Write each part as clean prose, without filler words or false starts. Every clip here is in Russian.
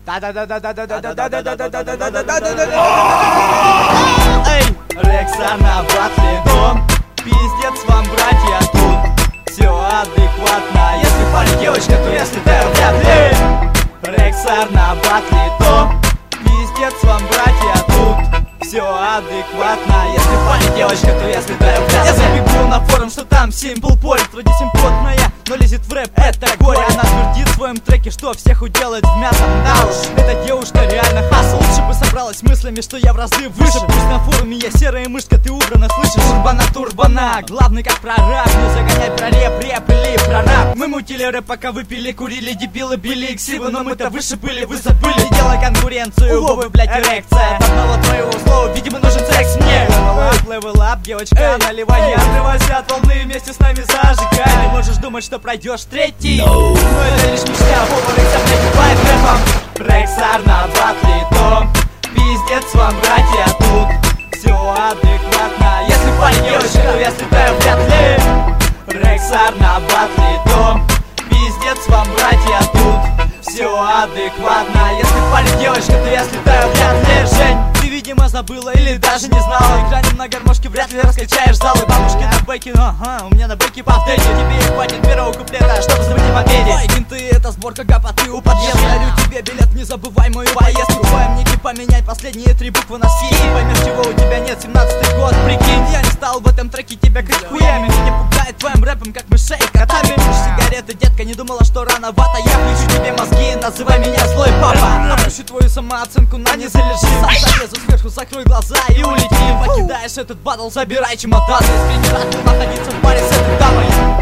Эй, Рекса на батле дом. Пиздец вам, братья, тут все адекватно. Если парень девочка, то я слетаю вряд ли. Рексар на батле дом. Пиздец вам, братья, тут все адекватно. Если парень девочка, то я слетаю вряд ли. Я забегу на форум, что там симпл порит. Вроде симпотная, но лезет в рэп, это горе. Она твердит в своем треке, что всех уделает в мятом. Да уж, эта девушка реально хасл. Лучше бы собралась мыслями, что я в разы выше. Пусть на форуме я серая мышка, ты убрана, слышишь? Турбана, главный как прораб. Не загоняй про рэп или про рап. Мы мутили рэп, пока выпили, курили, дебилы, били иксивы. Но мы-то выше были, вы забыли. Не делай конкуренцию, Вовы, блять, эрекция. Там мало твоего слова, видимо, нужен секс мне. Level up, девочка, наливай. Не отрывайся от волны, вместе с нами зажигай. Ты можешь думать, что пройдешь третий, но это лишь мечта. Вова, Рекса, блять, бывает рэпом. Рексар на батле дом. Пиздец вам, братья, тут все адекватно. Если парень девочка, то я слетаю вряд ли. Рексар на батле дом. Пиздец вам, братья, тут все адекватно. Если парень девочка, то я слетаю вряд ли. Жень, ты, видимо, забыла или даже не знала. Играем на гармошке, вряд ли раскачаешь залы. Бабушки на бэке, ага, у меня на бэке повторите. Тебе хватит первого куплета, чтобы забыть о победе. Ой, кенты, это сборка гопоты у подъезда. Дарю тебе билет, не забывай мою поездку. Твоем нике поменять последние 3 буквы на ски. Поймешь, чего у тебя нет, 17-й год, прикинь. Я не стал в этом треке тебя крыть хуями. Меня пугает твоим рэпом, как мышей котами. Сигареты, детка, не думала, что рановато. Я включу тебе мозги, называй меня злой папа. Опущу твою самооценку на не залежи. Залезу сверху, закрой глаза и улетим. Покидаешь этот батл, забирай чемодан. Если не рад находиться в паре с этой дамой.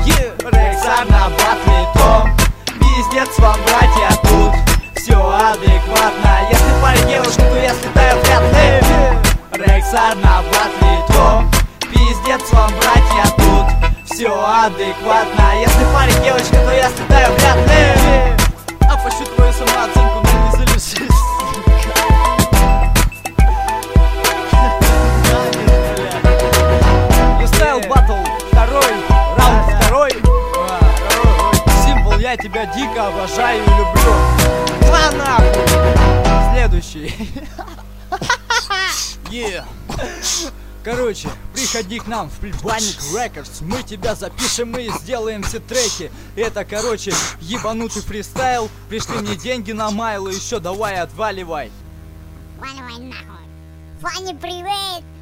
Рексар на батле дом. Пиздец вам, братья, тут все адекватно. Если парень девушка, то я слетаю вряд ли. Рексар на батле дом. Пиздец вам, братья, тут все адекватно. Если парень девочка, то я слетаю вряд ли. Опущу твою самооценку, но не залежись. Стайл батл, раунд второй. Симпл, я тебя дико обожаю и люблю. На нахуй. Следующий. Короче, приходи к нам в Плебанник Рекордс. Мы тебя запишем и сделаем все треки. Это, короче, ебанутый фристайл. Пришли мне деньги на майл, и еще давай отваливай. Валивай нахуй. Ваня, привет.